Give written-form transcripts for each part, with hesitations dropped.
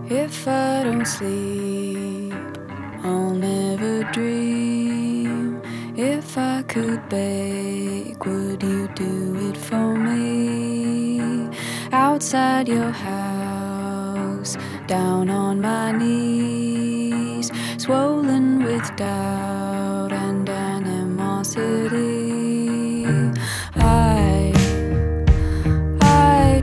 If I don't sleep, I'll never dream. If I could bake, would you do it for me? Outside your house, down on my knees, swollen with doubt and animosity. I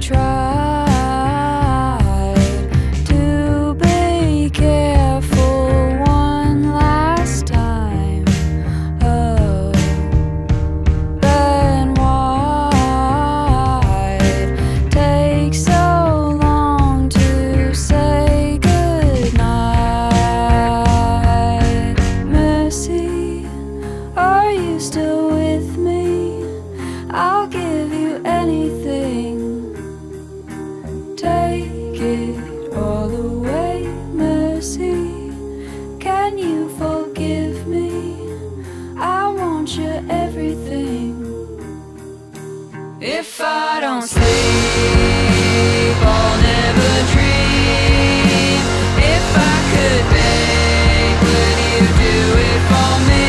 tried to be careful one last time. Oh, then why'd take so long to say goodnight? Mercy, are you still with me? I'll give you anything. Take it all away, mercy. Can you forgive me? I want your everything. If I don't sleep, I'll never dream. If I could beg, would you do it for me?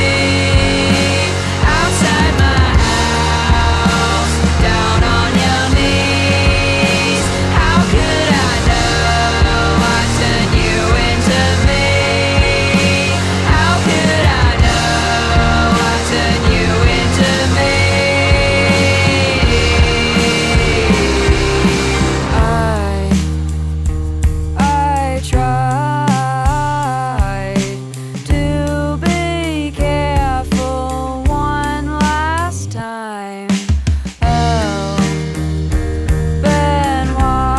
Outside my house, down on your knees. How could I know I'd turn you into me? How could I know I'd turn you into me? I tried to be careful one last time. Oh, then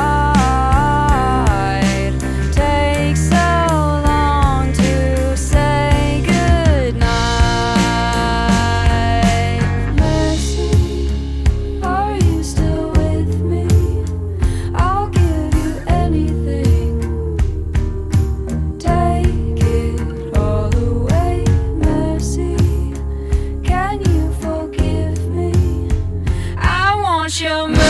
why'd take so long to say goodnight? Mercy, are you still with me? I'll give you anything. Take it all away, mercy. Can you forgive me? I want your mercy.